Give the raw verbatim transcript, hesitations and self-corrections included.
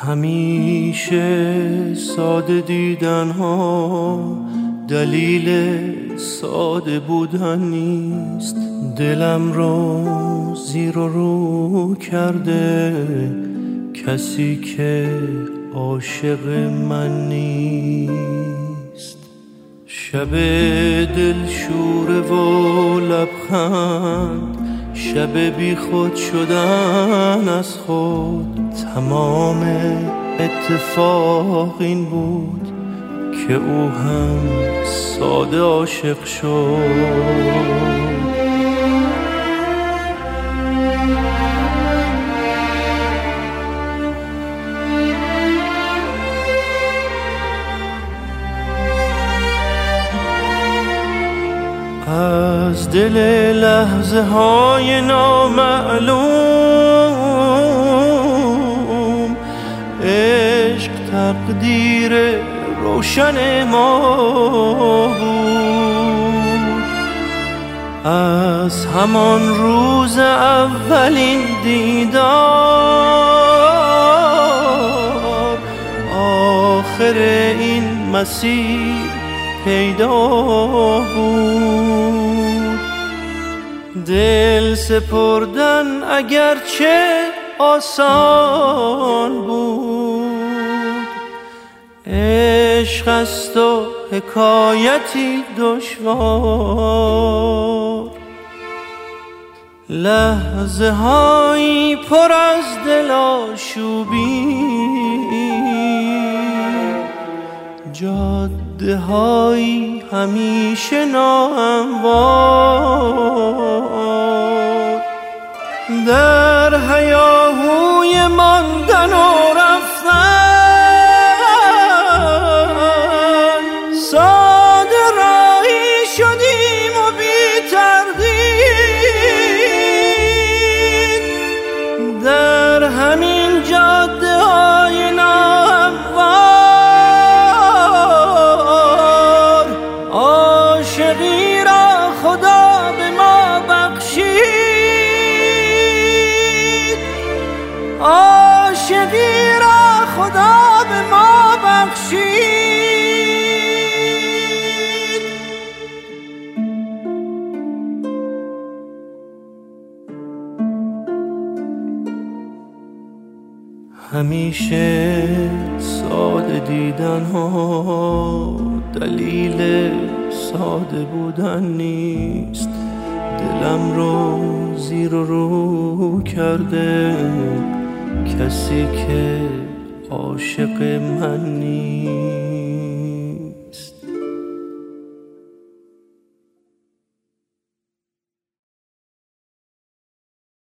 همیشه ساده دیدن ها دلیل ساده بودن نیست. دلم رو زیر و رو کرده کسی که عاشق من نیست. شب دلشوره و لبخند، شب بی خود شدن از خود. تمام اتفاق این بود که او هم ساده عاشق شد. از دل لحظه های نامعلوم عشق تقدیر روشن ما بود. از همان روز اولین دیدار آخر این مسیر پیدا بود. دل سپردن اگرچه آسان بود، عشق است و حکایتی دشوار. لحظه هایی پر از دل آشوبی، جاده هایی همیشه ناهموار. در هیاهوی ماندن و رفتن ساده راهی شدیم و بی تردید. در همین جاده های ناهموار عاشقی را خدا به ما بخشید. عاشقی را خدا به ما بخشید. همیشه ساده دیدن ها دلیل ساده بودن نیست. دلم رو زیر و رو کرده کسی که عاشق من نیست.